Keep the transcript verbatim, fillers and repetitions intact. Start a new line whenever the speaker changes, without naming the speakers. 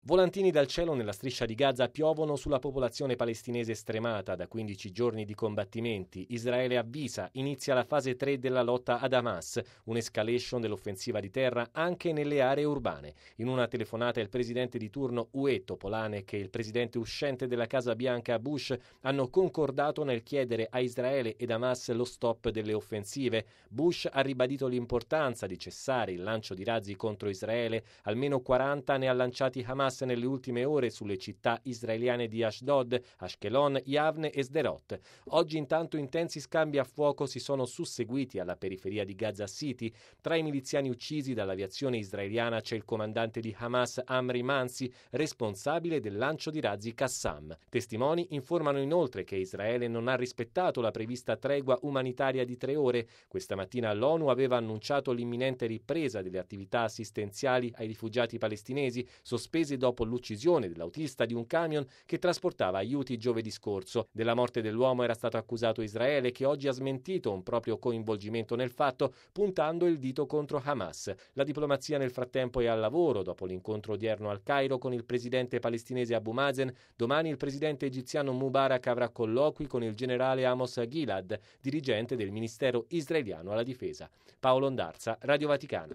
Volantini dal cielo nella striscia di Gaza piovono sulla popolazione palestinese stremata da quindici giorni di combattimenti. Israele avvisa, inizia la fase tre della lotta ad Hamas, un'escalation dell'offensiva di terra anche nelle aree urbane. In una telefonata il presidente di turno U E Topolánek e il presidente uscente della Casa Bianca Bush hanno concordato nel chiedere a Israele ed Hamas lo stop delle offensive. Bush ha ribadito l'importanza di cessare il lancio di razzi contro Israele, almeno quaranta ne ha lanciati Hamas nelle ultime ore sulle città israeliane di Ashdod, Ashkelon, Yavne e Sderot. Oggi intanto intensi scambi a fuoco si sono susseguiti alla periferia di Gaza City. Tra i miliziani uccisi dall'aviazione israeliana c'è il comandante di Hamas Amri Mansi, responsabile del lancio di razzi Qassam. Testimoni informano inoltre che Israele non ha rispettato la prevista tregua umanitaria di tre ore. Questa mattina l'ONU aveva annunciato l'imminente ripresa delle attività assistenziali ai rifugiati palestinesi, sospese dopo l'uccisione dell'autista di un camion che trasportava aiuti giovedì scorso. Della morte dell'uomo era stato accusato Israele, che oggi ha smentito un proprio coinvolgimento nel fatto, puntando il dito contro Hamas. La diplomazia nel frattempo è al lavoro dopo l'incontro odierno al Cairo con il presidente palestinese Abu Mazen. Domani il presidente egiziano Mubarak avrà colloqui con il generale Amos Gilad, dirigente del Ministero israeliano alla difesa. Paolo Ondarza, Radio Vaticana.